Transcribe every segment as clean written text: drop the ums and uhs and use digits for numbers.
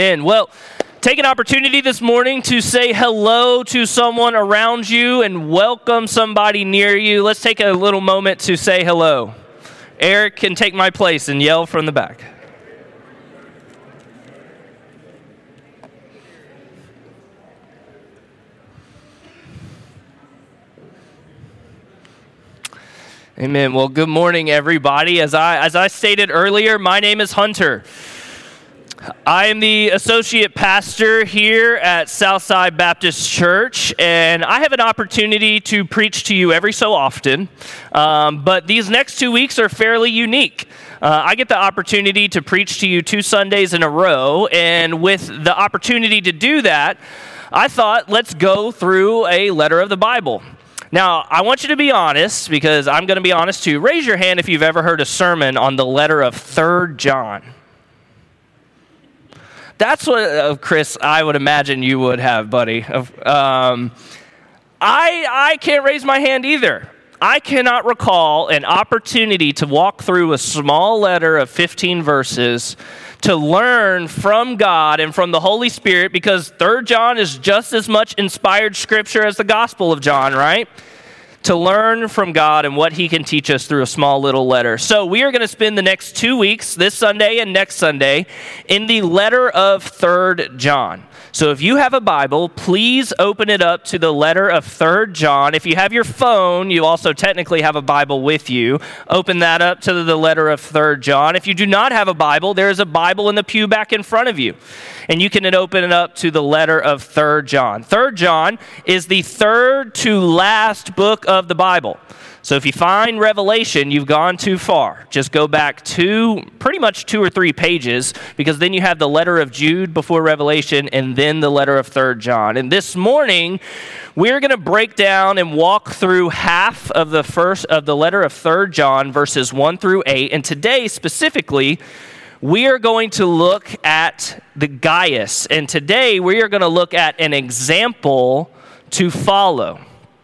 And well, take an opportunity this morning to say hello to someone around you and welcome somebody near you. Let's take a little moment to say hello. Eric can take my place and yell from the back. Amen. Well, good morning, everybody. As I stated earlier, my name is Hunter. I am the associate pastor here at Southside Baptist Church, and I have an opportunity to preach to you every so often, but these next 2 weeks are fairly unique. I get the opportunity to preach to you 2 Sundays in a row, and with the opportunity to do that, I thought, let's go through a letter of the Bible. Now, I want you to be honest, because I'm going to be honest too. Raise your hand if you've ever heard a sermon on the letter of 3 John. That's what, Chris, I would imagine you would have, buddy. I can't raise my hand either. I cannot recall an opportunity to walk through a small letter of 15 verses to learn from God and from the Holy Spirit, because 3 John is just as much inspired scripture as the Gospel of John, right? To learn from God and what he can teach us through a small little letter. So we are going to spend the next 2 weeks, this Sunday and next Sunday, in the letter of 3 John. So if you have a Bible, please open it up to the letter of 3 John. If you have your phone, you also technically have a Bible with you. Open that up to the letter of 3 John. If you do not have a Bible, there is a Bible in the pew back in front of you. And you can open it up to the letter of 3 John. 3 John is the third to last book of the Bible. So if you find Revelation, you've gone too far. Just go back pretty much 2 or 3 pages, because then you have the letter of Jude before Revelation and then the letter of 3 John. And this morning, we're going to break down and walk through half of the letter of 3 John, verses 1 through 8. And today, specifically, we are going to look at the Gaius. And today, we are going to look at an example to follow.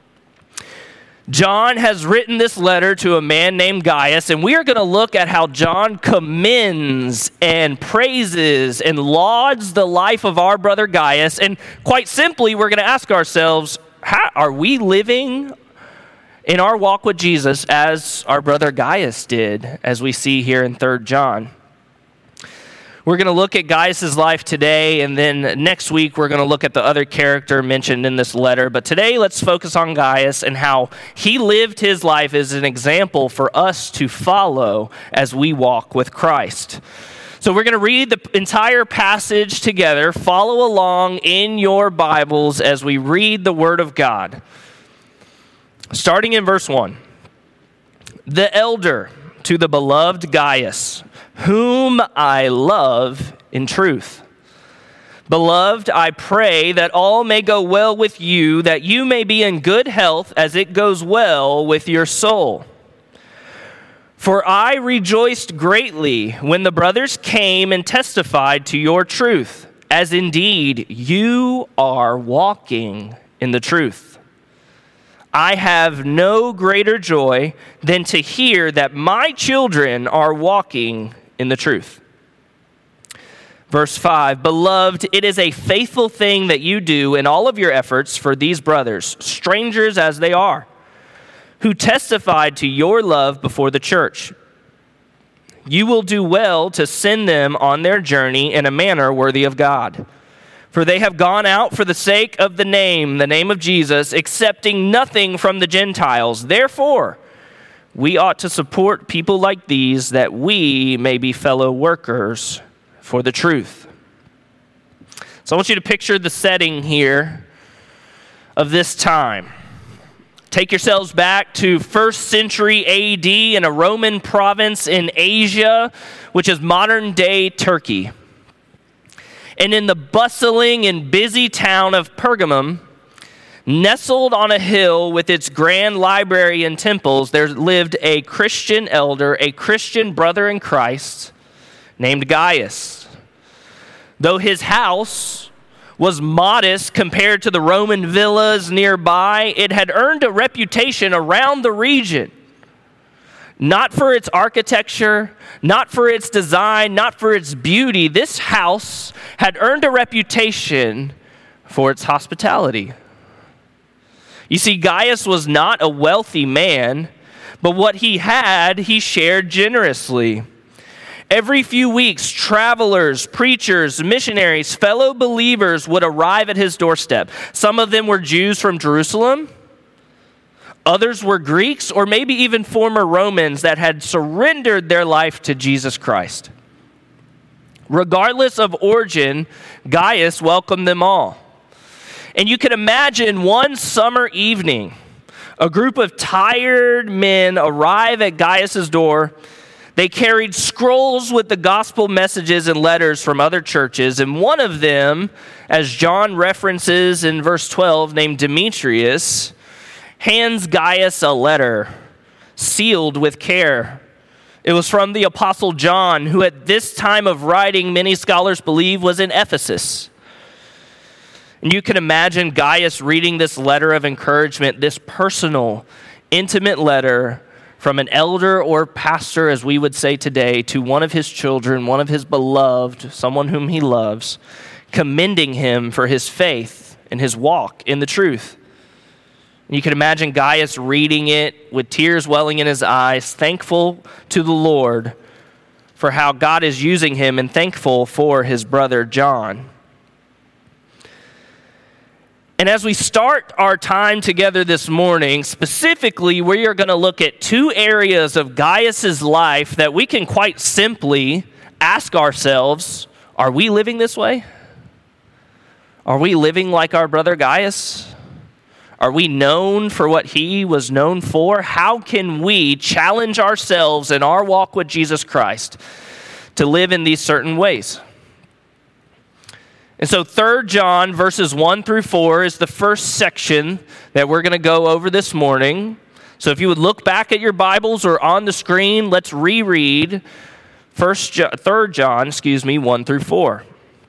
John has written this letter to a man named Gaius, and we are going to look at how John commends and praises and lauds the life of our brother Gaius. And quite simply, we're going to ask ourselves, how are we living in our walk with Jesus as our brother Gaius did, as we see here in 3 John? We're going to look at Gaius' life today, and then next week we're going to look at the other character mentioned in this letter. But today, let's focus on Gaius and how he lived his life as an example for us to follow as we walk with Christ. So we're going to read the entire passage together. Follow along in your Bibles as we read the Word of God. Starting in verse 1. The elder to the beloved Gaius, whom I love in truth. Beloved, I pray that all may go well with you, that you may be in good health as it goes well with your soul. For I rejoiced greatly when the brothers came and testified to your truth, as indeed you are walking in the truth. I have no greater joy than to hear that my children are walking in the truth. Verse 5, Beloved, it is a faithful thing that you do in all of your efforts for these brothers, strangers as they are, who testified to your love before the church. You will do well to send them on their journey in a manner worthy of God. For they have gone out for the sake of the name of Jesus, accepting nothing from the Gentiles. Therefore, we ought to support people like these, that we may be fellow workers for the truth. So I want you to picture the setting here of this time. Take yourselves back to 1st century AD in a Roman province in Asia, which is modern-day Turkey. And in the bustling and busy town of Pergamum, nestled on a hill with its grand library and temples, there lived a Christian elder, a Christian brother in Christ, named Gaius. Though his house was modest compared to the Roman villas nearby, it had earned a reputation around the region. Not for its architecture, not for its design, not for its beauty. This house had earned a reputation for its hospitality. You see, Gaius was not a wealthy man, but what he had, he shared generously. Every few weeks, travelers, preachers, missionaries, fellow believers would arrive at his doorstep. Some of them were Jews from Jerusalem. Others were Greeks, or maybe even former Romans that had surrendered their life to Jesus Christ. Regardless of origin, Gaius welcomed them all. And you can imagine one summer evening, a group of tired men arrive at Gaius's door. They carried scrolls with the gospel messages and letters from other churches, and one of them, as John references in verse 12, named Demetrius, hands Gaius a letter sealed with care. It was from the Apostle John, who at this time of writing, many scholars believe, was in Ephesus. And you can imagine Gaius reading this letter of encouragement, this personal, intimate letter from an elder or pastor, as we would say today, to one of his children, one of his beloved, someone whom he loves, commending him for his faith and his walk in the truth. You can imagine Gaius reading it with tears welling in his eyes, thankful to the Lord for how God is using him and thankful for his brother John. And as we start our time together this morning, specifically, we are going to look at two areas of Gaius's life that we can quite simply ask ourselves, are we living this way? Are we living like our brother Gaius? Are we known for what he was known for? How can we challenge ourselves in our walk with Jesus Christ to live in these certain ways? And so 3 John verses 1 through 4 is the first section that we're going to go over this morning. So if you would look back at your Bibles or on the screen, let's reread 3 John, 1 through 4.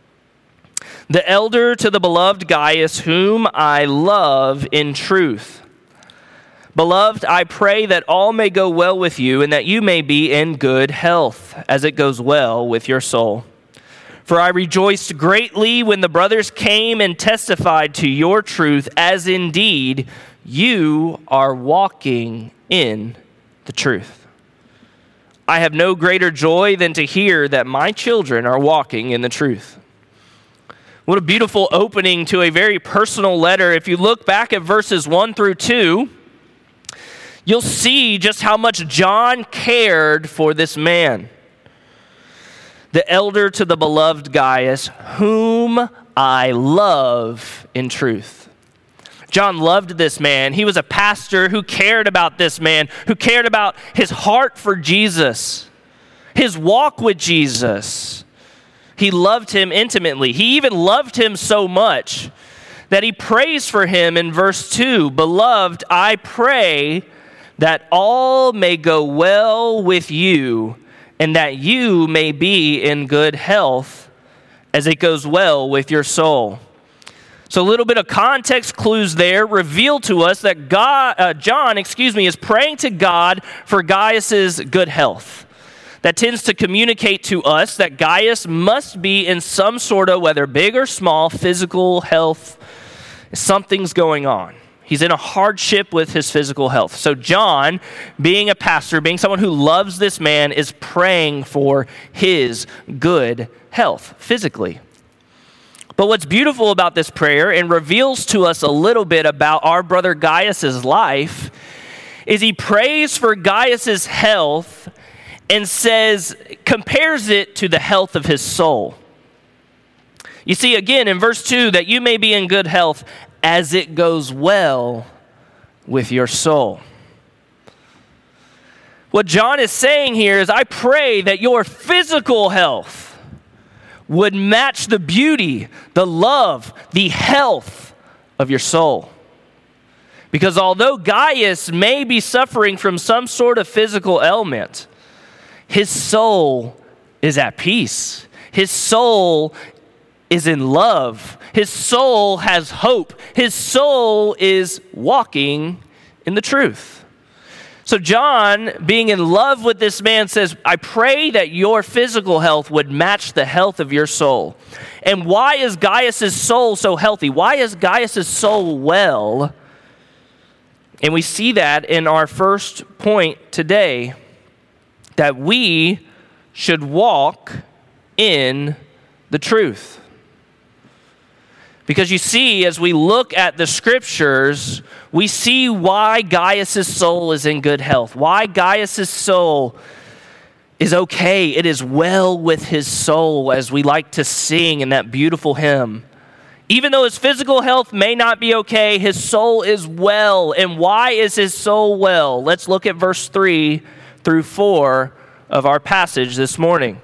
The elder to the beloved Gaius, whom I love in truth. Beloved, I pray that all may go well with you and that you may be in good health, as it goes well with your soul. For I rejoiced greatly when the brothers came and testified to your truth, as indeed you are walking in the truth. I have no greater joy than to hear that my children are walking in the truth. What a beautiful opening to a very personal letter. If you look back at verses 1 through 2, you'll see just how much John cared for this man. The elder to the beloved Gaius, whom I love in truth. John loved this man. He was a pastor who cared about this man, who cared about his heart for Jesus, his walk with Jesus. He loved him intimately. He even loved him so much that he prays for him in verse 2. Beloved, I pray that all may go well with you and that you may be in good health as it goes well with your soul. So a little bit of context clues there reveal to us that John is praying to God for Gaius's good health. That tends to communicate to us that Gaius must be in some sort of, whether big or small, physical health. Something's going on. He's in a hardship with his physical health. So John, being a pastor, being someone who loves this man, is praying for his good health physically. But what's beautiful about this prayer and reveals to us a little bit about our brother Gaius's life is he prays for Gaius's health and compares it to the health of his soul. You see, again, in verse 2, that you may be in good health as it goes well with your soul. What John is saying here is, I pray that your physical health would match the beauty, the love, the health of your soul. Because although Gaius may be suffering from some sort of physical ailment, his soul is at peace. His soul is in love. His soul has hope. His soul is walking in the truth. So John, being in love with this man, says, I pray that your physical health would match the health of your soul. And why is Gaius' soul so healthy? Why is Gaius' soul well? And we see that in our first point today, that we should walk in the truth. Because you see, as we look at the scriptures, we see why Gaius' soul is in good health, why Gaius' soul is okay. It is well with his soul, as we like to sing in that beautiful hymn. Even though his physical health may not be okay, his soul is well. And why is his soul well? Let's look at verse 3 through 4 of our passage this morning.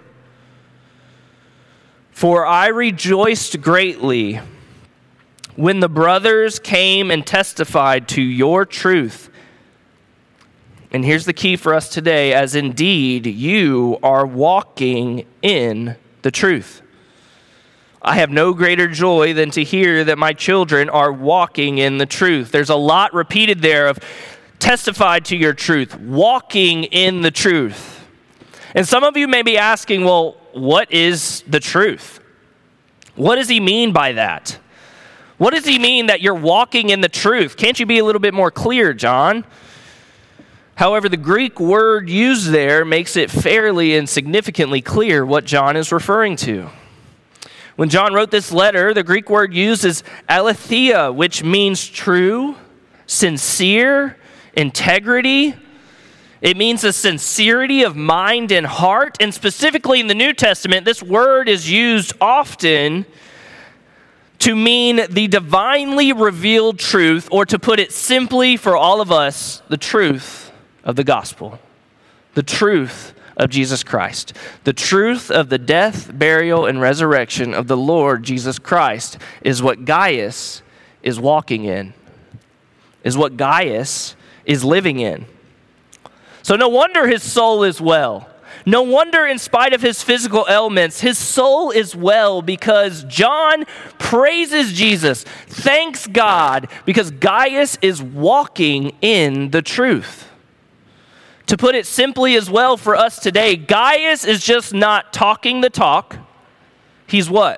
For I rejoiced greatly when the brothers came and testified to your truth. And here's the key for us today, as indeed you are walking in the truth. I have no greater joy than to hear that my children are walking in the truth. There's a lot repeated there of testified to your truth, walking in the truth. And some of you may be asking, well, what is the truth? What does he mean by that? What does he mean that you're walking in the truth? Can't you be a little bit more clear, John? However, the Greek word used there makes it fairly and significantly clear what John is referring to. When John wrote this letter, the Greek word used is aletheia, which means true, sincere, integrity. It means a sincerity of mind and heart. And specifically in the New Testament, this word is used often to mean the divinely revealed truth, or to put it simply for all of us, the truth of the gospel, the truth of Jesus Christ, the truth of the death, burial, and resurrection of the Lord Jesus Christ is what Gaius is walking in, is what Gaius is living in. So no wonder his soul is well. No wonder, in spite of his physical ailments, his soul is well, because John praises Jesus, thanks God, because Gaius is walking in the truth. To put it simply as well for us today, Gaius is just not talking the talk. He's what?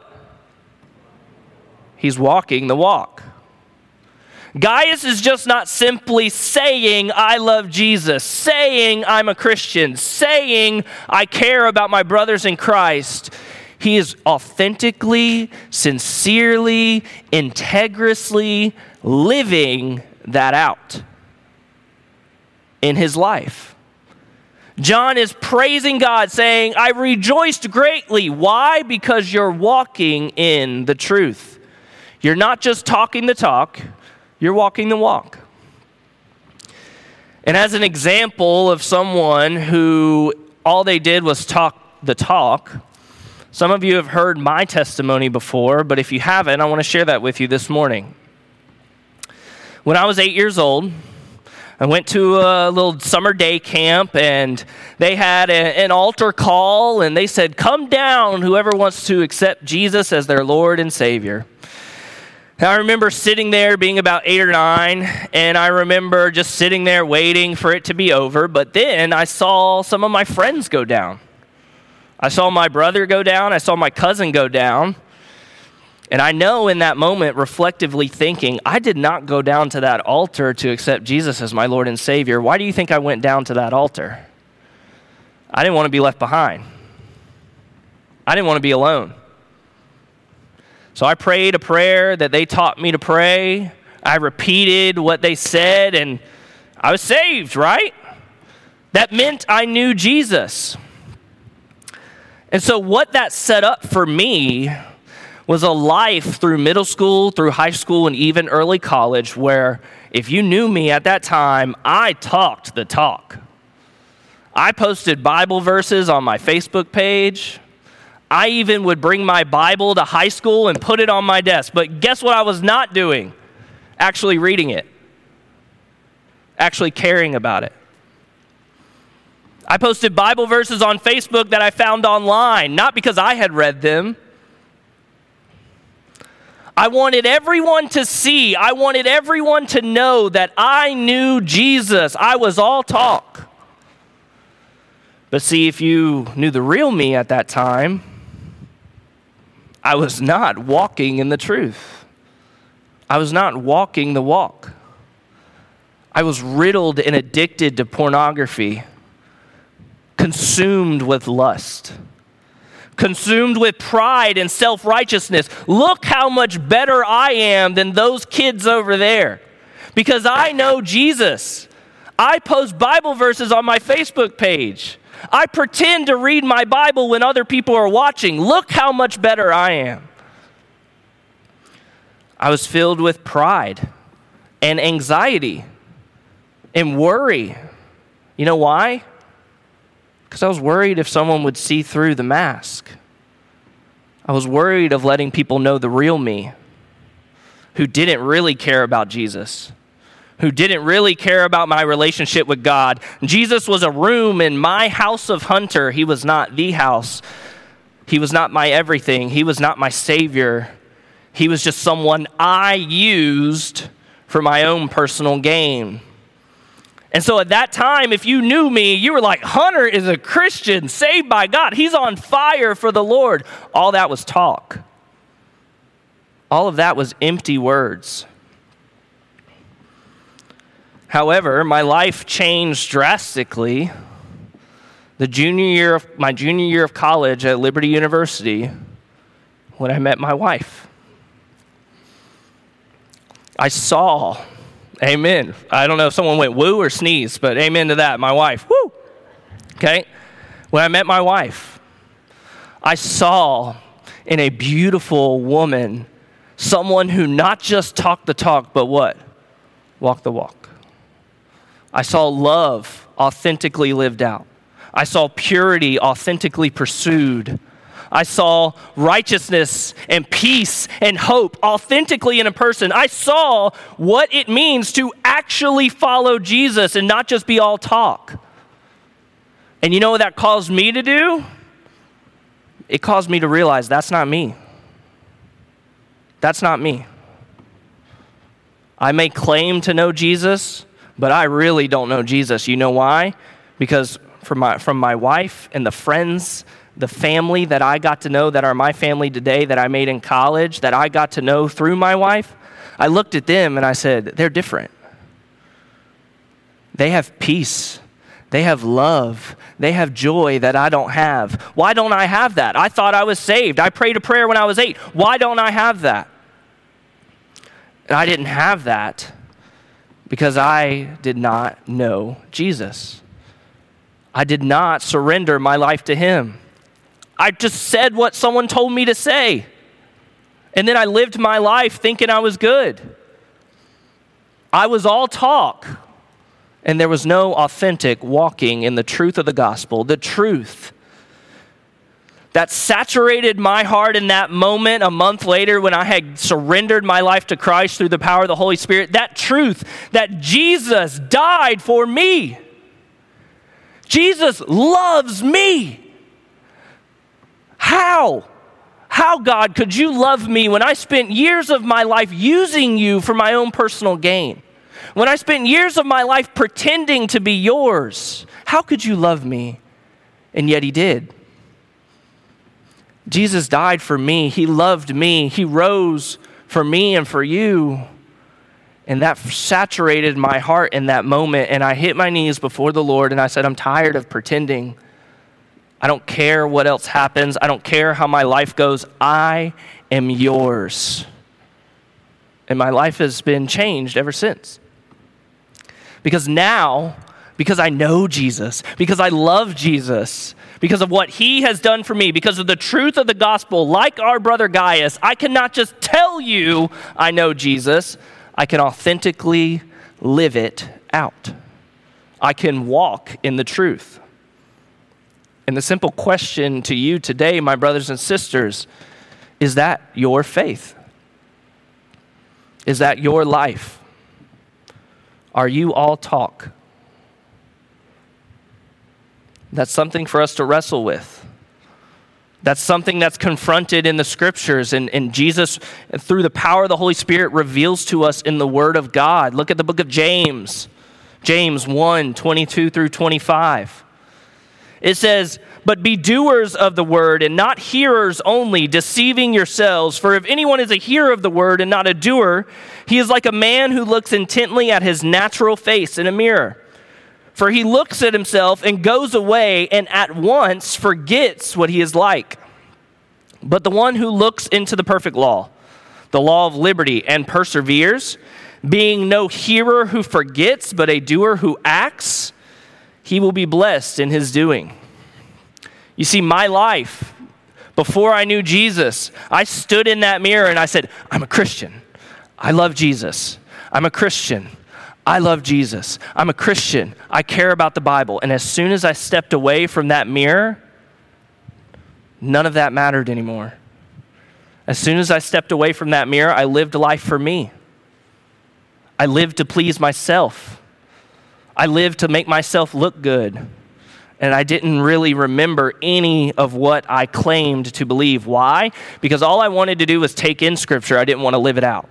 He's walking the walk. Gaius is just not simply saying, I love Jesus, saying I'm a Christian, saying I care about my brothers in Christ. He is authentically, sincerely, integriously living that out in his life. John is praising God, saying, I rejoiced greatly. Why? Because you're walking in the truth. You're not just talking the talk, you're walking the walk. And as an example of someone who all they did was talk the talk, some of you have heard my testimony before, but if you haven't, I want to share that with you this morning. When I was 8 years old, I went to a little summer day camp, and they had an altar call, and they said, come down, whoever wants to accept Jesus as their Lord and Savior. And I remember sitting there being about 8 or 9, and I remember just sitting there waiting for it to be over, but then I saw some of my friends go down. I saw my brother go down, I saw my cousin go down, and I know in that moment, reflectively thinking, I did not go down to that altar to accept Jesus as my Lord and Savior. Why do you think I went down to that altar? I didn't want to be left behind. I didn't want to be alone. So I prayed a prayer that they taught me to pray. I repeated what they said, and I was saved, right? That meant I knew Jesus. And so what that set up for me was a life through middle school, through high school, and even early college, where if you knew me at that time, I talked the talk. I posted Bible verses on my Facebook page. I even would bring my Bible to high school and put it on my desk. But guess what I was not doing? Actually reading it. Actually caring about it. I posted Bible verses on Facebook that I found online, not because I had read them. I wanted everyone to see. I wanted everyone to know that I knew Jesus. I was all talk. But see, if you knew the real me at that time, I was not walking in the truth. I was not walking the walk. I was riddled and addicted to pornography, consumed with lust, consumed with pride and self-righteousness. Look how much better I am than those kids over there because I know Jesus. I post Bible verses on my Facebook page. I pretend to read my Bible when other people are watching. Look how much better I am. I was filled with pride and anxiety and worry. You know why? Because I was worried if someone would see through the mask. I was worried of letting people know the real me, who didn't really care about Jesus, who didn't really care about my relationship with God. Jesus was a room in my house of Hunter. He was not the house. He was not my everything. He was not my Savior. He was just someone I used for my own personal gain. And so at that time, if you knew me, you were like, Hunter is a Christian, saved by God. He's on fire for the Lord. All that was talk. All of that was empty words. However, my life changed drastically my junior year of college at Liberty University when I met my wife. I saw, amen. I don't know if someone went woo or sneeze, but amen to that. My wife, woo. Okay. When I met my wife, I saw in a beautiful woman someone who not just talked the talk, but what? Walked the walk. I saw love authentically lived out. I saw purity authentically pursued. I saw righteousness and peace and hope authentically in a person. I saw what it means to actually follow Jesus and not just be all talk. And you know what that caused me to do? It caused me to realize that's not me. That's not me. I may claim to know Jesus, but I really don't know Jesus. You know why? Because from my wife and the friends, the family that I got to know that are my family today that I made in college, that I got to know through my wife, I looked at them and I said, they're different. They have peace. They have love. They have joy that I don't have. Why don't I have that? I thought I was saved. I prayed a prayer when I was 8. Why don't I have that? And I didn't have that because I did not know Jesus. I did not surrender my life to him. I just said what someone told me to say. And then I lived my life thinking I was good. I was all talk. And there was no authentic walking in the truth of the gospel, the truth that saturated my heart in that moment a month later when I had surrendered my life to Christ through the power of the Holy Spirit. That truth that Jesus died for me. Jesus loves me. How? How, God, could you love me when I spent years of my life using you for my own personal gain? When I spent years of my life pretending to be yours, how could you love me? And yet he did. Jesus died for me. He loved me. He rose for me and for you. And that saturated my heart in that moment. And I hit my knees before the Lord and I said, I'm tired of pretending. I don't care what else happens. I don't care how my life goes. I am yours. And my life has been changed ever since. Because now, because I know Jesus, because I love Jesus, because of what he has done for me, because of the truth of the gospel, like our brother Gaius, I cannot just tell you I know Jesus. I can authentically live it out. I can walk in the truth. And the simple question to you today, my brothers and sisters, is that your faith? Is that your life? Are you all talk? That's something for us to wrestle with. That's something that's confronted in the scriptures, and Jesus, through the power of the Holy Spirit, reveals to us in the Word of God. Look at the book of James, James 1, 22 through 25. It says, "But be doers of the word and not hearers only, deceiving yourselves. For if anyone is a hearer of the word and not a doer, he is like a man who looks intently at his natural face in a mirror. For he looks at himself and goes away and at once forgets what he is like. But the one who looks into the perfect law, the law of liberty, and perseveres, being no hearer who forgets, but a doer who acts, he will be blessed in his doing." You see, my life, before I knew Jesus, I stood in that mirror and I said, I'm a Christian. I love Jesus. I'm a Christian. I love Jesus. I'm a Christian. I care about the Bible. And as soon as I stepped away from that mirror, none of that mattered anymore. As soon as I stepped away from that mirror, I lived life for me. I lived to please myself. I lived to make myself look good. And I didn't really remember any of what I claimed to believe. Why? Because all I wanted to do was take in Scripture. I didn't want to live it out.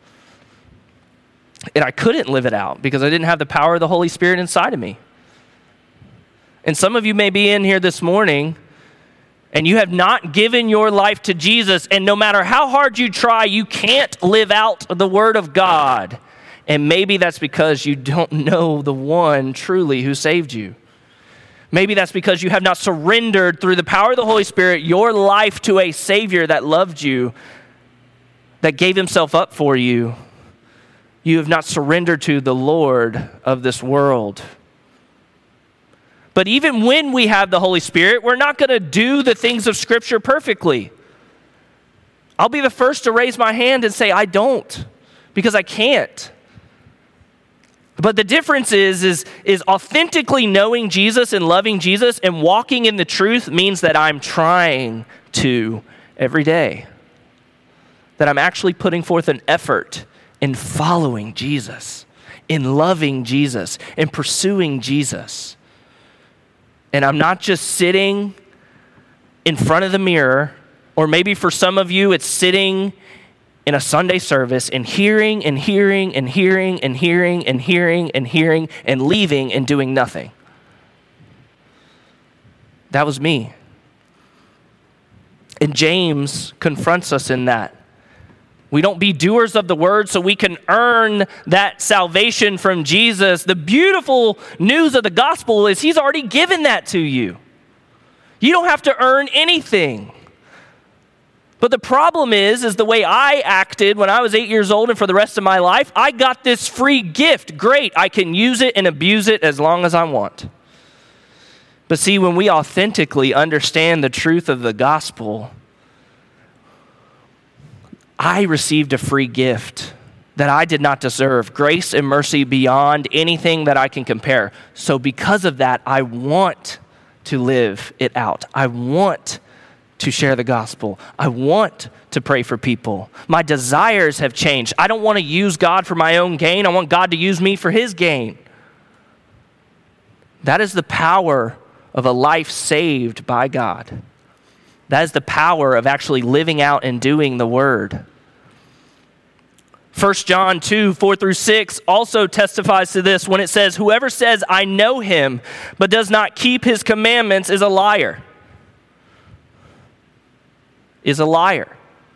And I couldn't live it out because I didn't have the power of the Holy Spirit inside of me. And some of you may be in here this morning and you have not given your life to Jesus, and no matter how hard you try, you can't live out the Word of God. And maybe that's because you don't know the one truly who saved you. Maybe that's because you have not surrendered through the power of the Holy Spirit your life to a Savior that loved you, that gave himself up for you. You have not surrendered to the Lord of this world. But even when we have the Holy Spirit, we're not going to do the things of Scripture perfectly. I'll be the first to raise my hand and say, I don't, because I can't. But the difference is authentically knowing Jesus and loving Jesus and walking in the truth means that I'm trying to every day. That I'm actually putting forth an effort in following Jesus, in loving Jesus, in pursuing Jesus. And I'm not just sitting in front of the mirror, or maybe for some of you it's sitting in a Sunday service and hearing and hearing and hearing and hearing and hearing and hearing and leaving and doing nothing. That was me. And James confronts us in that. We don't be doers of the word so we can earn that salvation from Jesus. The beautiful news of the gospel is he's already given that to you. You don't have to earn anything. But the problem is the way I acted when I was 8 years old and for the rest of my life, I got this free gift. Great, I can use it and abuse it as long as I want. But see, when we authentically understand the truth of the gospel, I received a free gift that I did not deserve, grace and mercy beyond anything that I can compare. So because of that, I want to live it out. I want to share the gospel. I want to pray for people. My desires have changed. I don't want to use God for my own gain. I want God to use me for his gain. That is the power of a life saved by God. That is the power of actually living out and doing the word. 1 John 2, 4 through 6 also testifies to this when it says, "Whoever says, I know him, but does not keep his commandments is a liar." Is a liar.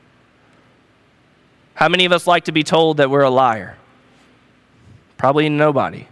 How many of us like to be told that we're a liar? Probably nobody.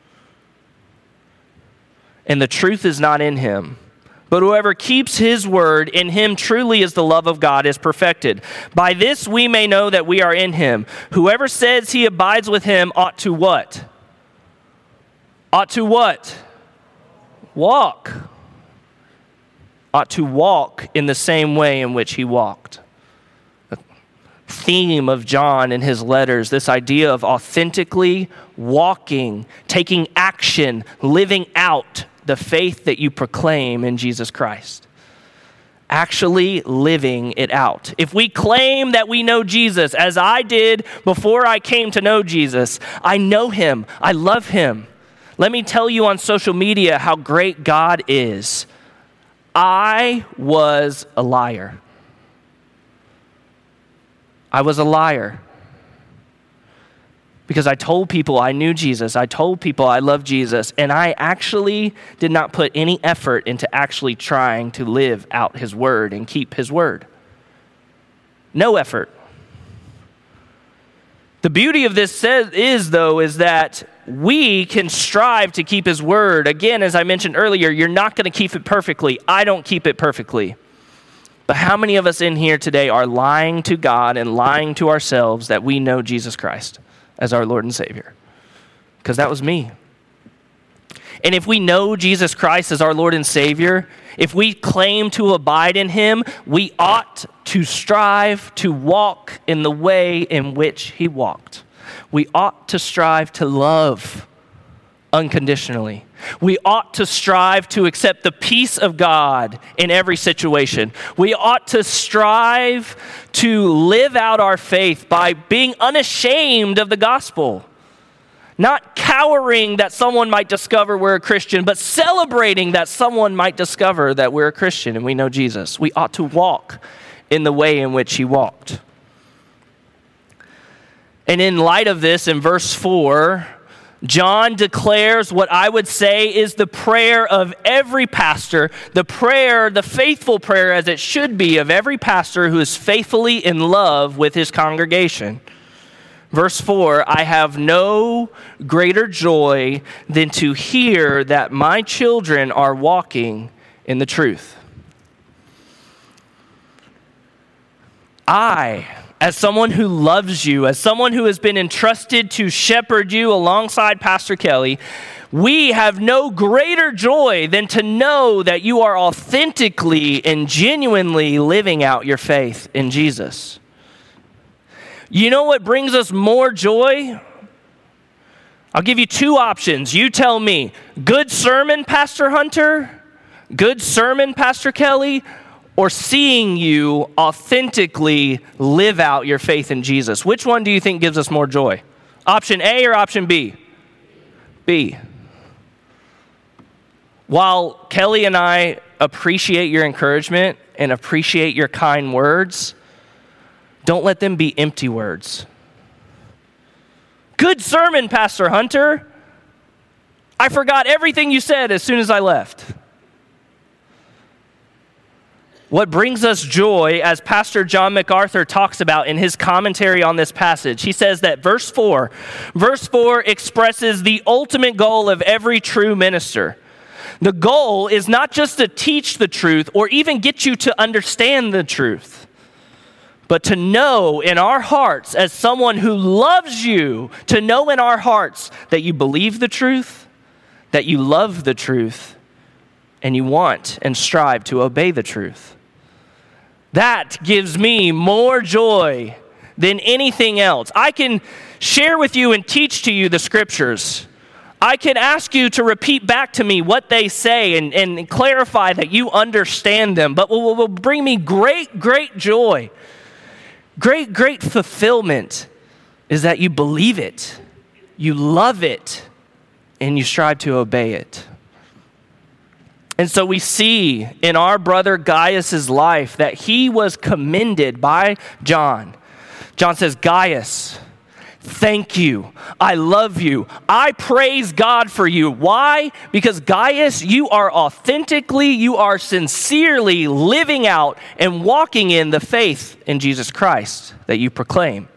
And the truth is not in him. But whoever keeps his word, in him truly is the love of God is perfected. By this we may know that we are in him. Whoever says he abides with him ought to what? Ought to what? Walk. Ought to walk in the same way in which he walked. The theme of John in his letters, this idea of authentically walking, taking action, living out the faith that you proclaim in Jesus Christ. Actually living it out. If we claim that we know Jesus, as I did before I came to know Jesus, I know him, I love him. Let me tell you on social media how great God is. I was a liar. I was a liar. Because I told people I knew Jesus. I told people I loved Jesus. And I actually did not put any effort into actually trying to live out his word and keep his word. No effort. The beauty of this is that we can strive to keep his word. Again, as I mentioned earlier, you're not going to keep it perfectly. I don't keep it perfectly. But how many of us in here today are lying to God and lying to ourselves that we know Jesus Christ as our Lord and Savior? Because that was me. And if we know Jesus Christ as our Lord and Savior, if we claim to abide in him, we ought to strive to walk in the way in which he walked. We ought to strive to love unconditionally. We ought to strive to accept the peace of God in every situation. We ought to strive to live out our faith by being unashamed of the gospel. Not cowering that someone might discover we're a Christian, but celebrating that someone might discover that we're a Christian and we know Jesus. We ought to walk in the way in which he walked. And in light of this, in verse 4, John declares what I would say is the prayer of every pastor, the prayer, the faithful prayer as it should be of every pastor who is faithfully in love with his congregation. Verse 4, I have no greater joy than to hear that my children are walking in the truth. I, as someone who loves you, as someone who has been entrusted to shepherd you alongside Pastor Kelly, we have no greater joy than to know that you are authentically and genuinely living out your faith in Jesus. You know what brings us more joy? I'll give you two options. You tell me, good sermon, Pastor Hunter, good sermon, Pastor Kelly, or seeing you authentically live out your faith in Jesus. Which one do you think gives us more joy? Option A or option B? B. While Kelly and I appreciate your encouragement and appreciate your kind words, don't let them be empty words. Good sermon, Pastor Hunter. I forgot everything you said as soon as I left. What brings us joy, as Pastor John MacArthur talks about in his commentary on this passage, he says that verse 4 expresses the ultimate goal of every true minister. The goal is not just to teach the truth or even get you to understand the truth, but to know in our hearts, as someone who loves you, to know in our hearts that you believe the truth, that you love the truth, and you want and strive to obey the truth. That gives me more joy than anything else. I can share with you and teach to you the scriptures. I can ask you to repeat back to me what they say and clarify that you understand them. But what will bring me great, great joy, great, great fulfillment is that you believe it, you love it, and you strive to obey it. And so we see in our brother Gaius' life that he was commended by John. John says, Gaius, thank you. I love you. I praise God for you. Why? Because Gaius, you are authentically, you are sincerely living out and walking in the faith in Jesus Christ that you proclaim.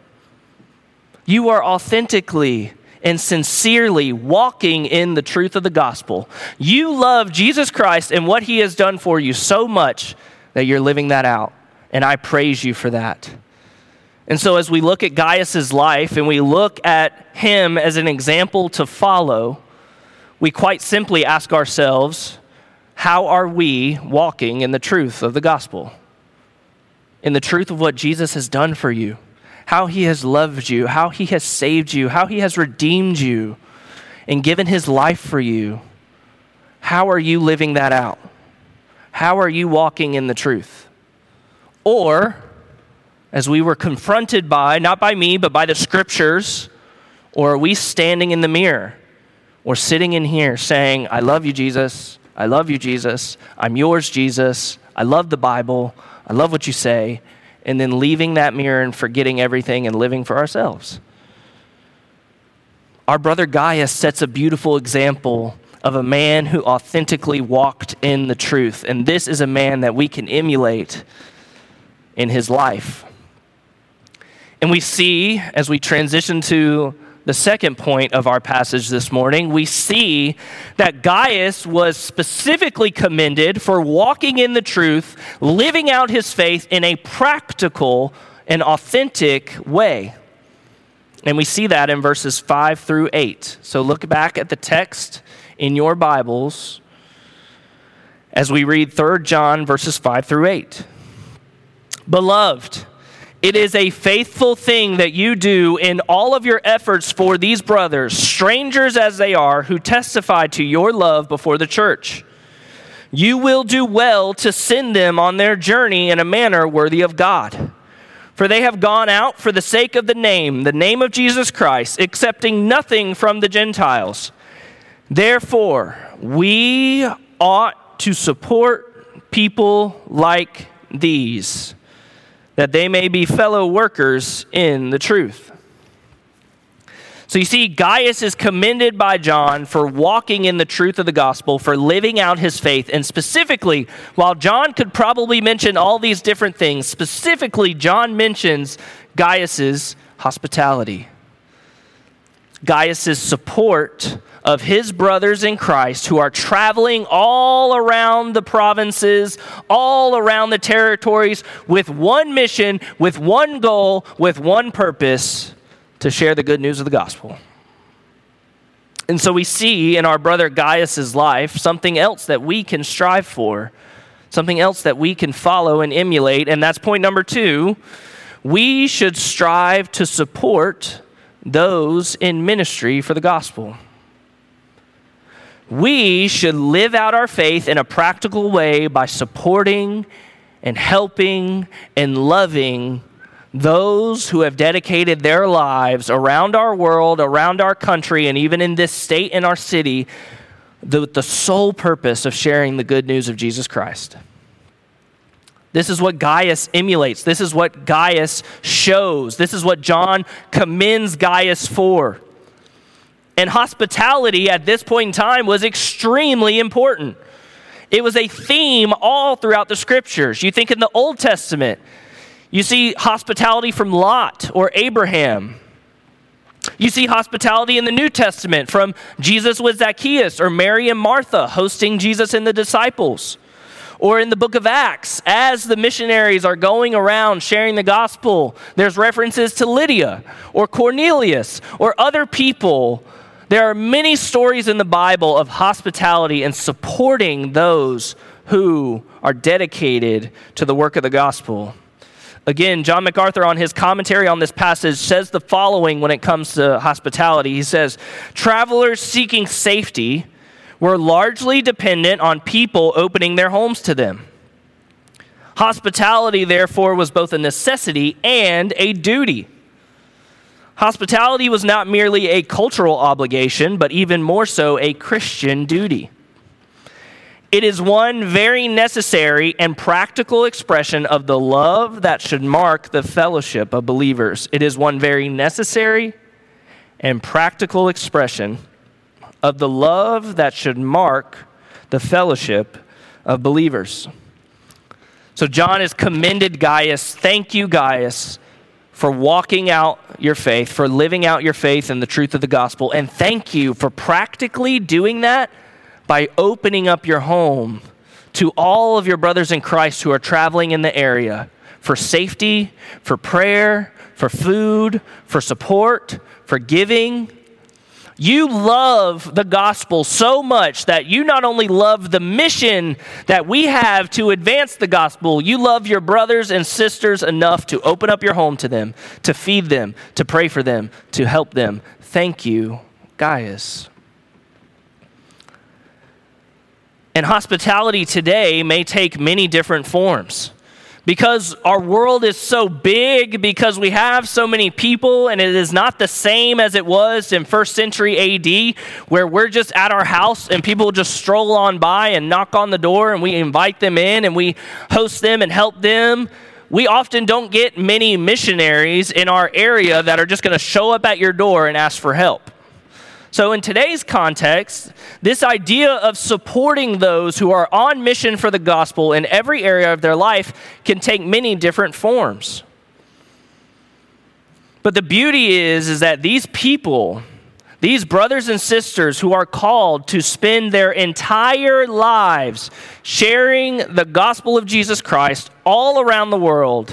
You are authentically and sincerely walking in the truth of the gospel. You love Jesus Christ and what he has done for you so much that you're living that out. And I praise you for that. And so as we look at Gaius' life and we look at him as an example to follow, we quite simply ask ourselves, how are we walking in the truth of the gospel? In the truth of what Jesus has done for you? How he has loved you, how he has saved you, how he has redeemed you and given his life for you. How are you living that out? How are you walking in the truth? Or, as we were confronted by, not by me, but by the scriptures, or are we standing in the mirror or sitting in here saying, I love you, Jesus. I love you, Jesus. I'm yours, Jesus. I love the Bible. I love what you say. And then leaving that mirror and forgetting everything and living for ourselves. Our brother Gaius sets a beautiful example of a man who authentically walked in the truth. And this is a man that we can emulate in his life. And we see, as we transition to the second point of our passage this morning, we see that Gaius was specifically commended for walking in the truth, living out his faith in a practical and authentic way. And we see that in verses 5 through 8. So look back at the text in your Bibles as we read 3 John verses 5 through 8. Beloved, it is a faithful thing that you do in all of your efforts for these brothers, strangers as they are, who testify to your love before the church. You will do well to send them on their journey in a manner worthy of God. For they have gone out for the sake of the name of Jesus Christ, accepting nothing from the Gentiles. Therefore, we ought to support people like these, that they may be fellow workers in the truth. So you see, Gaius is commended by John for walking in the truth of the gospel, for living out his faith. And specifically, while John could probably mention all these different things, specifically John mentions Gaius's hospitality. Gaius's support of his brothers in Christ who are traveling all around the provinces, all around the territories with one mission, with one goal, with one purpose, to share the good news of the gospel. And so we see in our brother Gaius's life something else that we can strive for, something else that we can follow and emulate, and that's point number 2. We should strive to support those in ministry for the gospel. We should live out our faith in a practical way by supporting and helping and loving those who have dedicated their lives around our world, around our country, and even in this state and our city, the sole purpose of sharing the good news of Jesus Christ. This is what Gaius emulates. This is what Gaius shows. This is what John commends Gaius for. And hospitality at this point in time was extremely important. It was a theme all throughout the scriptures. You think in the Old Testament, you see hospitality from Lot or Abraham. You see hospitality in the New Testament from Jesus with Zacchaeus or Mary and Martha hosting Jesus and the disciples. Or in the book of Acts, as the missionaries are going around sharing the gospel, there's references to Lydia or Cornelius or other people. There are many stories in the Bible of hospitality and supporting those who are dedicated to the work of the gospel. Again, John MacArthur on his commentary on this passage says the following when it comes to hospitality. He says, travelers seeking safety were largely dependent on people opening their homes to them. Hospitality, therefore, was both a necessity and a duty. Hospitality was not merely a cultural obligation, but even more so a Christian duty. It is one very necessary and practical expression of the love that should mark the fellowship of believers. It is one very necessary and practical expression of the love that should mark the fellowship of believers. So John has commended Gaius. Thank you, Gaius, for walking out your faith, for living out your faith in the truth of the gospel. And thank you for practically doing that by opening up your home to all of your brothers in Christ who are traveling in the area for safety, for prayer, for food, for support, for giving. You love the gospel so much that you not only love the mission that we have to advance the gospel, you love your brothers and sisters enough to open up your home to them, to feed them, to pray for them, to help them. Thank you, Gaius. And hospitality today may take many different forms. Because our world is so big, because we have so many people, and it is not the same as it was in first century AD, where we're just at our house and people just stroll on by and knock on the door and we invite them in and we host them and help them. We often don't get many missionaries in our area that are just going to show up at your door and ask for help. So in today's context, this idea of supporting those who are on mission for the gospel in every area of their life can take many different forms. But the beauty is that these people, these brothers and sisters who are called to spend their entire lives sharing the gospel of Jesus Christ all around the world,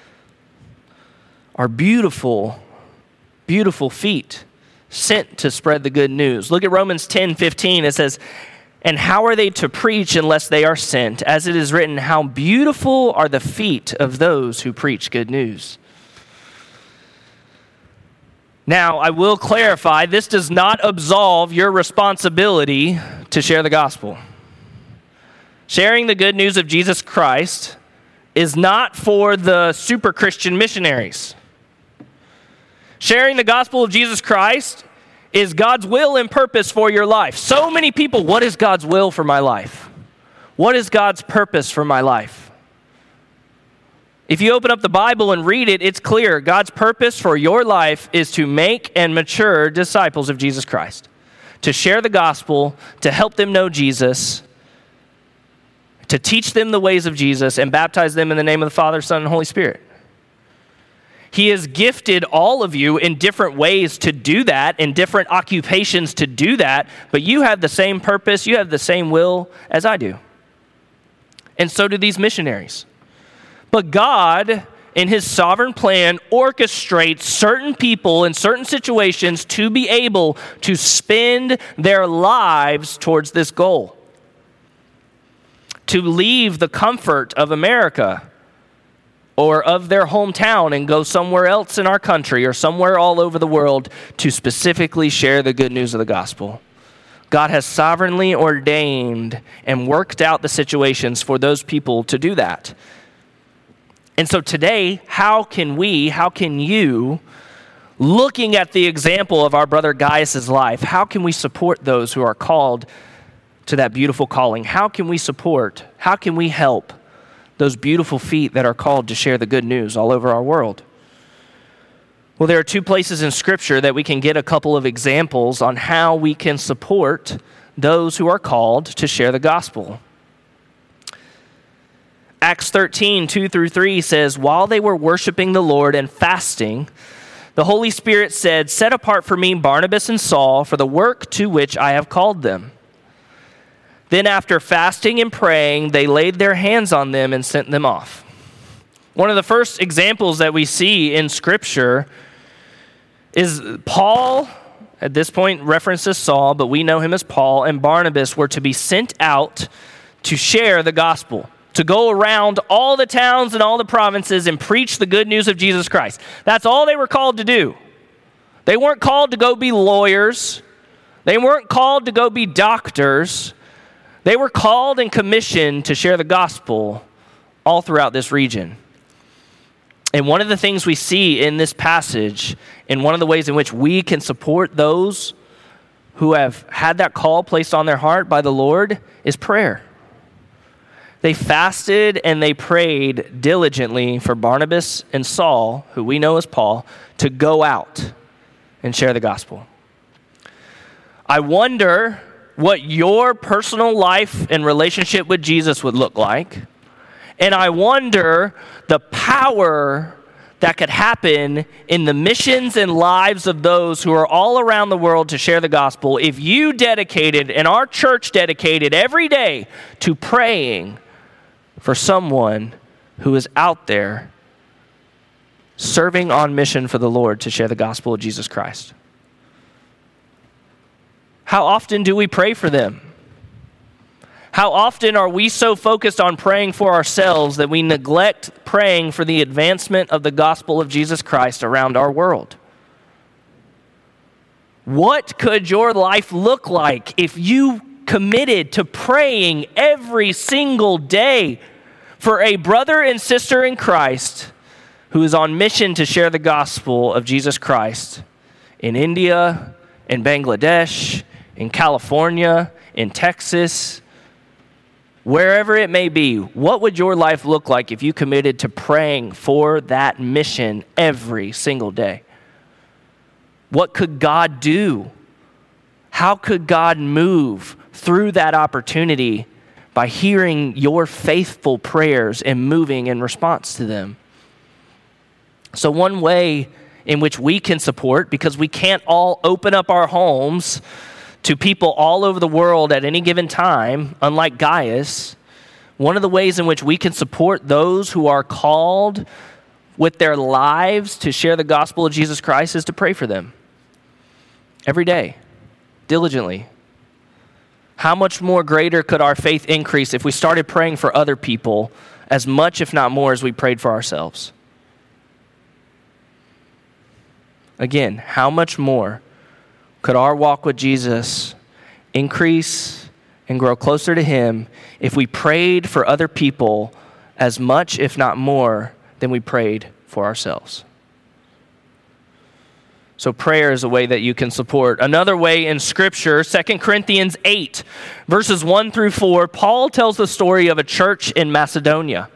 are beautiful, beautiful feet sent to spread the good news. Look at Romans 10:15. It says, "And how are they to preach unless they are sent? As it is written, how beautiful are the feet of those who preach good news." Now, I will clarify, this does not absolve your responsibility to share the gospel. Sharing the good news of Jesus Christ is not for the super Christian missionaries. Sharing the gospel of Jesus Christ is God's will and purpose for your life. So many people, what is God's will for my life? What is God's purpose for my life? If you open up the Bible and read it, it's clear. God's purpose for your life is to make and mature disciples of Jesus Christ, to share the gospel, to help them know Jesus, to teach them the ways of Jesus, and baptize them in the name of the Father, Son, and Holy Spirit. He has gifted all of you in different ways to do that, in different occupations to do that, but you have the same purpose, you have the same will as I do. And so do these missionaries. But God, in his sovereign plan, orchestrates certain people in certain situations to be able to spend their lives towards this goal. To leave the comfort of America or of their hometown and go somewhere else in our country or somewhere all over the world to specifically share the good news of the gospel. God has sovereignly ordained and worked out the situations for those people to do that. And so today, how can you, looking at the example of our brother Gaius' life, how can we support those who are called to that beautiful calling? How can we help those beautiful feet that are called to share the good news all over our world? Well, there are two places in Scripture that we can get a couple of examples on how we can support those who are called to share the gospel. Acts 13:2-3 says, "While they were worshiping the Lord and fasting, the Holy Spirit said, 'Set apart for me Barnabas and Saul for the work to which I have called them.' Then after fasting and praying, they laid their hands on them and sent them off." One of the first examples that we see in Scripture is Paul, at this point references Saul, but we know him as Paul, and Barnabas were to be sent out to share the gospel, to go around all the towns and all the provinces and preach the good news of Jesus Christ. That's all they were called to do. They weren't called to go be lawyers. They weren't called to go be doctors. They were called and commissioned to share the gospel all throughout this region. And one of the things we see in this passage, and one of the ways in which we can support those who have had that call placed on their heart by the Lord, is prayer. They fasted and they prayed diligently for Barnabas and Saul, who we know as Paul, to go out and share the gospel. I wonder what your personal life and relationship with Jesus would look like. And I wonder the power that could happen in the missions and lives of those who are all around the world to share the gospel if you dedicated, and our church dedicated every day to praying for someone who is out there serving on mission for the Lord to share the gospel of Jesus Christ. How often do we pray for them? How often are we so focused on praying for ourselves that we neglect praying for the advancement of the gospel of Jesus Christ around our world? What could your life look like if you committed to praying every single day for a brother and sister in Christ who is on mission to share the gospel of Jesus Christ in India, in Bangladesh, in California, in Texas, wherever it may be, what would your life look like if you committed to praying for that mission every single day? What could God do? How could God move through that opportunity by hearing your faithful prayers and moving in response to them? So one way in which we can support, because we can't all open up our homes to people all over the world at any given time, unlike Gaius, one of the ways in which we can support those who are called with their lives to share the gospel of Jesus Christ is to pray for them every day, diligently. How much more greater could our faith increase if we started praying for other people as much, if not more, as we prayed for ourselves? Again, how much more could our walk with Jesus increase and grow closer to Him if we prayed for other people as much, if not more, than we prayed for ourselves? So prayer is a way that you can support. Another way in Scripture, 2 Corinthians 8, verses 1 through 4, Paul tells the story of a church in Macedonia.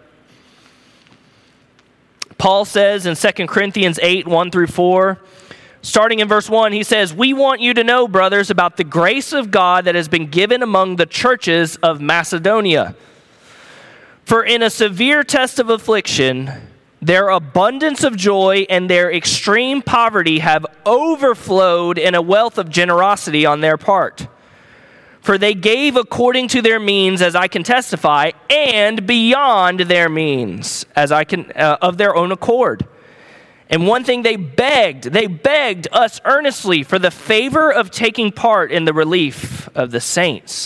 Paul says in 2 Corinthians 8, 1 through 4, starting in verse 1, he says, "We want you to know, brothers, about the grace of God that has been given among the churches of Macedonia. For in a severe test of affliction, their abundance of joy and their extreme poverty have overflowed in a wealth of generosity on their part. For they gave according to their means, as I can testify, and beyond their means, as I can of their own accord. And one thing they begged us earnestly for the favor of taking part in the relief of the saints."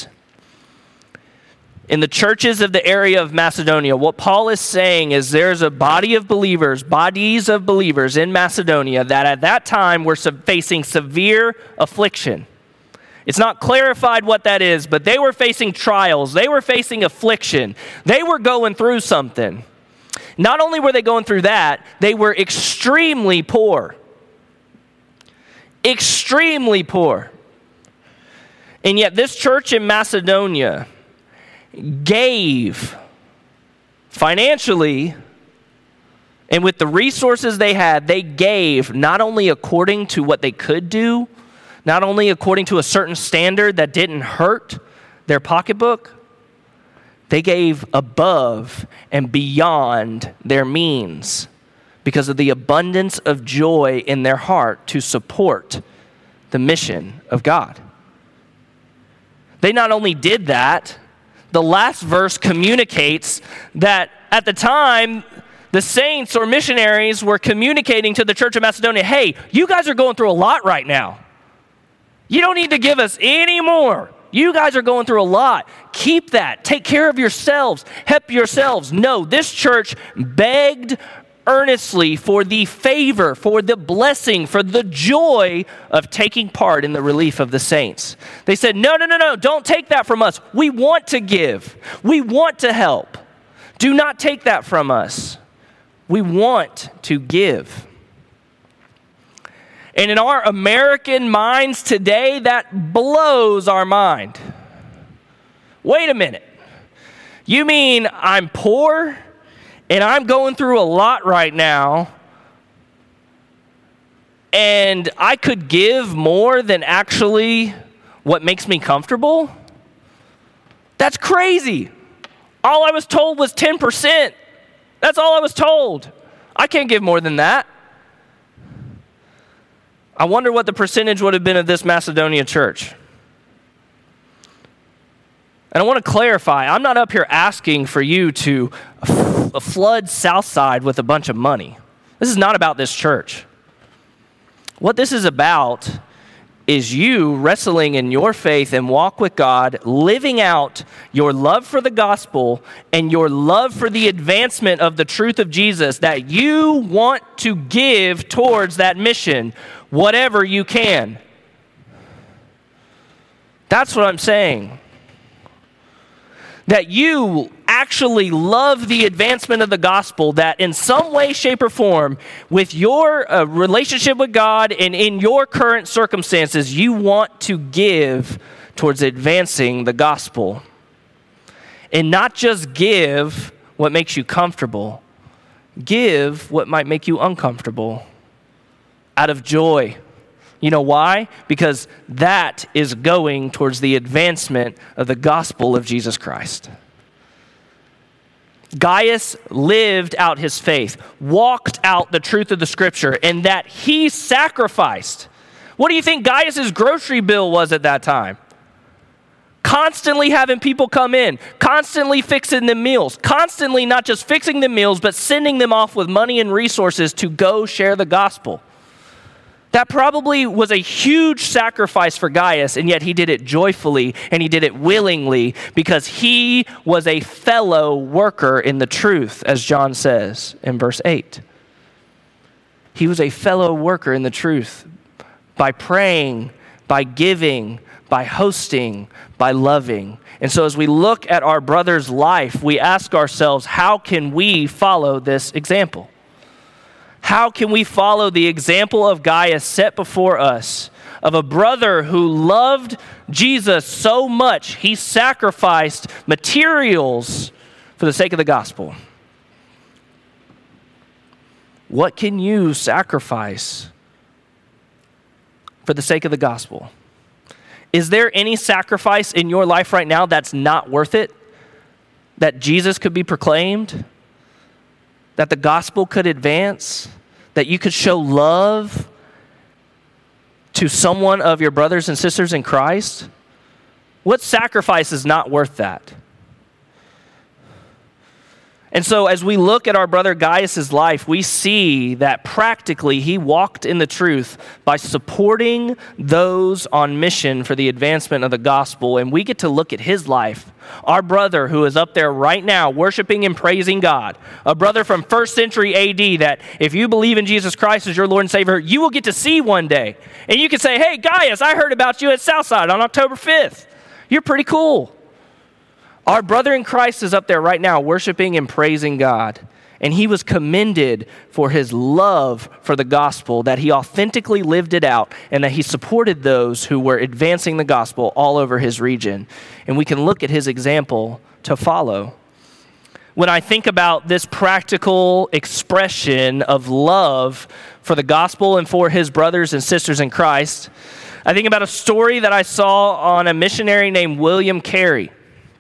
In the churches of the area of Macedonia, what Paul is saying is there's a bodies of believers in Macedonia that at that time were facing severe affliction. It's not clarified what that is, but they were facing trials. They were facing affliction. They were going through something. Not only were they going through that, they were extremely poor. Extremely poor. And yet this church in Macedonia gave financially, and with the resources they had, they gave not only according to what they could do, not only according to a certain standard that didn't hurt their pocketbook, they gave above and beyond their means because of the abundance of joy in their heart to support the mission of God. They not only did that, the last verse communicates that at the time, the saints or missionaries were communicating to the church of Macedonia, hey, you guys are going through a lot right now. You don't need to give us any more. You guys are going through a lot. Keep that. Take care of yourselves. Help yourselves. No, this church begged earnestly for the favor, for the blessing, for the joy of taking part in the relief of the saints. They said, no, don't take that from us. We want to give. We want to help. Do not take that from us. We want to give. And in our American minds today, that blows our mind. Wait a minute. You mean I'm poor and I'm going through a lot right now, and I could give more than actually what makes me comfortable? That's crazy. All I was told was 10%. That's all I was told. I can't give more than that. I wonder what the percentage would have been of this Macedonia church. And I want to clarify, I'm not up here asking for you to flood Southside with a bunch of money. This is not about this church. What this is about is you wrestling in your faith and walk with God, living out your love for the gospel and your love for the advancement of the truth of Jesus, that you want to give towards that mission, whatever you can. That's what I'm saying. that you actually love the advancement of the gospel, that in some way, shape, or form, with your relationship with God and in your current circumstances, you want to give towards advancing the gospel. And not just give what makes you comfortable, give what might make you uncomfortable out of joy. You know why? Because that is going towards the advancement of the gospel of Jesus Christ. Gaius lived out his faith, walked out the truth of the scripture, and that he sacrificed. What do you think Gaius's grocery bill was at that time? Constantly having people come in, constantly fixing the meals, constantly not just fixing the meals, but sending them off with money and resources to go share the gospel. That probably was a huge sacrifice for Gaius, and yet he did it joyfully and he did it willingly because he was a fellow worker in the truth, as John says in verse 8. He was a fellow worker in the truth by praying, by giving, by hosting, by loving. And so as we look at our brother's life, we ask ourselves, how can we follow this example? How can we follow the example of Gaius set before us, of a brother who loved Jesus so much, he sacrificed materials for the sake of the gospel? What can you sacrifice for the sake of the gospel? Is there any sacrifice in your life right now that's not worth it? That Jesus could be proclaimed? That the gospel could advance? That you could show love to someone of your brothers and sisters in Christ? What sacrifice is not worth that? And so as we look at our brother Gaius' life, we see that practically he walked in the truth by supporting those on mission for the advancement of the gospel. And we get to look at his life. Our brother who is up there right now worshiping and praising God, a brother from 1st century AD that if you believe in Jesus Christ as your Lord and Savior, you will get to see one day. And you can say, hey, Gaius, I heard about you at Southside on October 5th. You're pretty cool. Our brother in Christ is up there right now worshiping and praising God. And he was commended for his love for the gospel, that he authentically lived it out, and that he supported those who were advancing the gospel all over his region. And we can look at his example to follow. When I think about this practical expression of love for the gospel and for his brothers and sisters in Christ, I think about a story that I saw on a missionary named William Carey.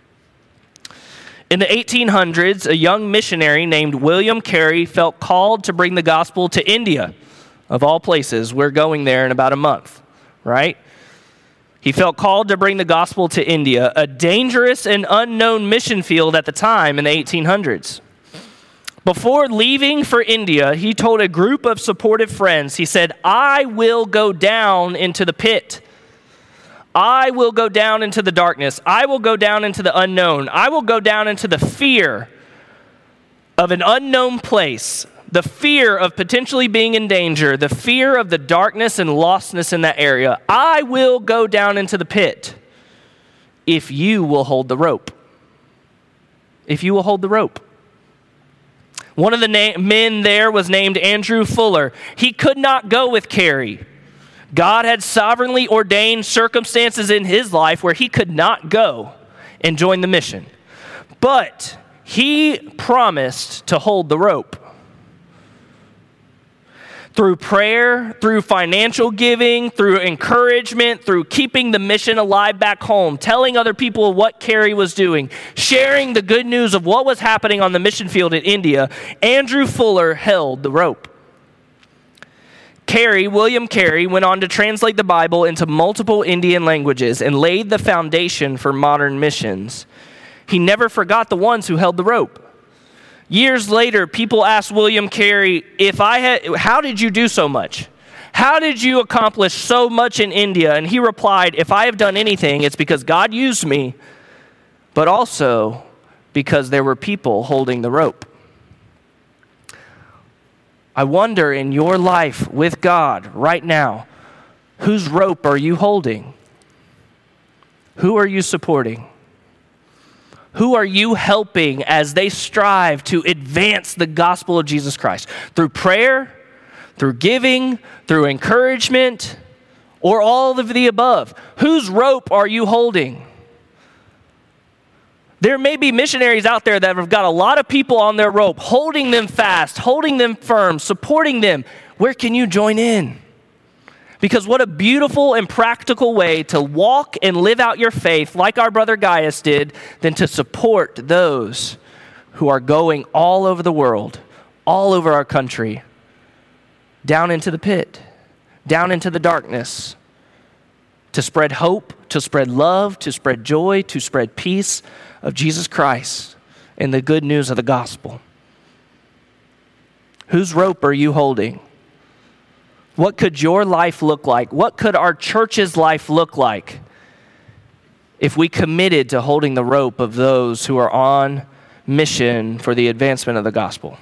In the 1800s, a young missionary named William Carey felt called to bring the gospel to India. Of all places, we're going there in about a month, right? He felt called to bring the gospel to India, a dangerous and unknown mission field at the time in the 1800s. Before leaving for India, he told a group of supportive friends, he said, I will go down into the pit. I will go down into the darkness. I will go down into the unknown. I will go down into the fear of an unknown place, the fear of potentially being in danger, the fear of the darkness and lostness in that area. I will go down into the pit if you will hold the rope. If you will hold the rope. One of the men there was named Andrew Fuller. He could not go with Carey. God had sovereignly ordained circumstances in his life where he could not go and join the mission. But he promised to hold the rope. Through prayer, through financial giving, through encouragement, through keeping the mission alive back home, telling other people what Carey was doing, sharing the good news of what was happening on the mission field in India, Andrew Fuller held the rope. William Carey, went on to translate the Bible into multiple Indian languages and laid the foundation for modern missions. He never forgot the ones who held the rope. Years later, people asked William Carey, how did you do so much? How did you accomplish so much in India? And he replied, if I have done anything, it's because God used me, but also because there were people holding the rope. I wonder in your life with God right now, whose rope are you holding? Who are you supporting? Who are you helping as they strive to advance the gospel of Jesus Christ? Through prayer, through giving, through encouragement, or all of the above? Whose rope are you holding? There may be missionaries out there that have got a lot of people on their rope, holding them fast, holding them firm, supporting them. Where can you join in? Because what a beautiful and practical way to walk and live out your faith like our brother Gaius did than to support those who are going all over the world, all over our country, down into the pit, down into the darkness, to spread hope, to spread love, to spread joy, to spread peace of Jesus Christ and the good news of the gospel. Whose rope are you holding? What could your life look like? What could our church's life look like if we committed to holding the rope of those who are on mission for the advancement of the gospel?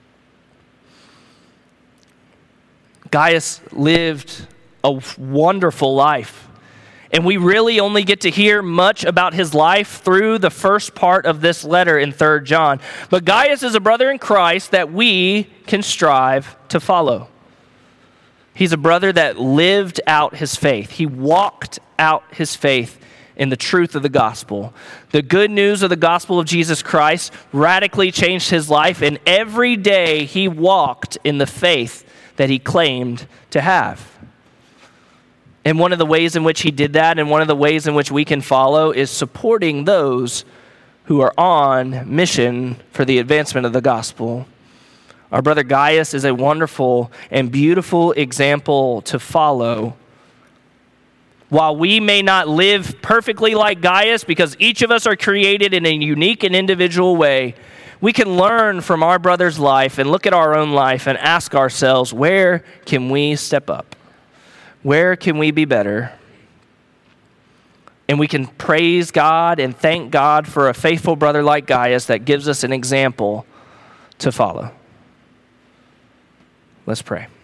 Gaius lived a wonderful life, and we really only get to hear much about his life through the first part of this letter in 3 John. But Gaius is a brother in Christ that we can strive to follow. He's a brother that lived out his faith. He walked out his faith in the truth of the gospel. The good news of the gospel of Jesus Christ radically changed his life, and every day he walked in the faith that he claimed to have. And one of the ways in which he did that, and one of the ways in which we can follow, is supporting those who are on mission for the advancement of the gospel. Our brother Gaius is a wonderful and beautiful example to follow. While we may not live perfectly like Gaius, because each of us are created in a unique and individual way, we can learn from our brother's life and look at our own life and ask ourselves, where can we step up? Where can we be better? And we can praise God and thank God for a faithful brother like Gaius that gives us an example to follow. Let's pray.